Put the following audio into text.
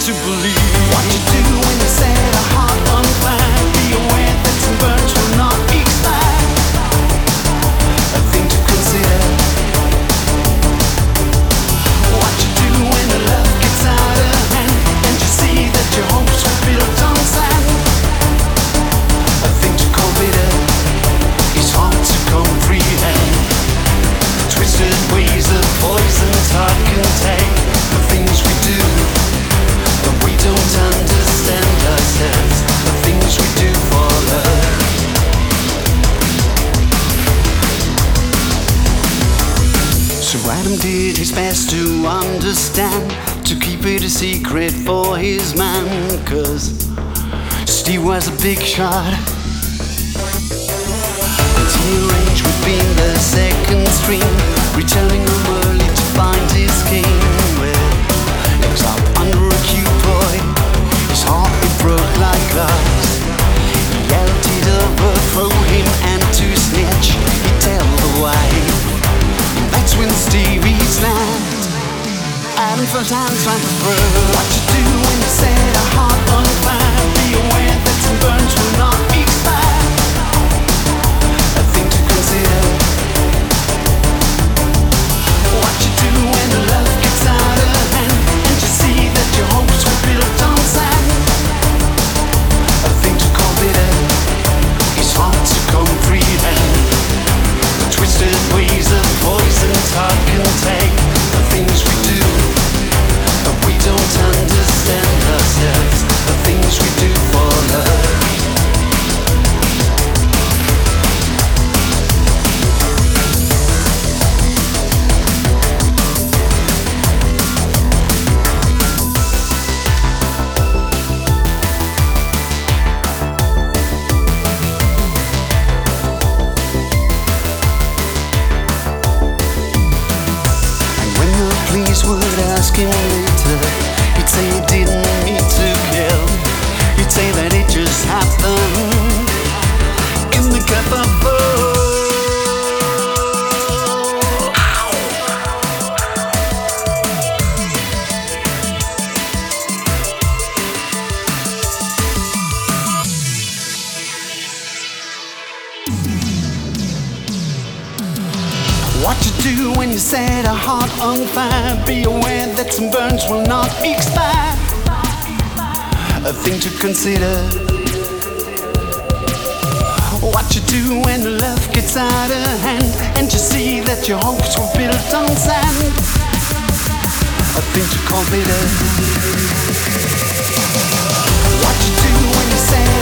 to believe. What you do when you set a heart on fire, be aware that some burns will not expire. A thing to consider. What you do when the love gets out of hand, and you see that your hopes were built on sand. A thing to consider. It's hard to comprehend. Twisted ways of poisons heart can take. The things we do, but we don't understand ourselves. The things we do for love. So Adam did his best to understand, to keep it a secret for his man, 'cause Steve was a big shot. He arranged with being the second string, returning home early to find his king. Well, he was up under a Q-ploy, his heart it broke like glass. He yelled he'd overthrow him and to snitch, he'd tell the wife. And that's when Stevie snapped. Adam first hands like a throw. What you do when you set a heart on fire, be aware that some burns will not expire. A thing to consider. What you do when the love gets out of hand, and you see that your hopes were built on sand. A thing to consider. It's hard to comprehend. The twisted ways of poison's heart can take. The things we do, but we don't understand ourselves. The things we do for love. Would ask him later, he'd say he didn't mean to kill. He'd say that it just happened in the cafe. What you do when you set a heart on fire, be aware that some burns will not expire. A thing to consider. What you do when the love gets out of hand, and you see that your hopes were built on sand. A thing to consider. What you do when you set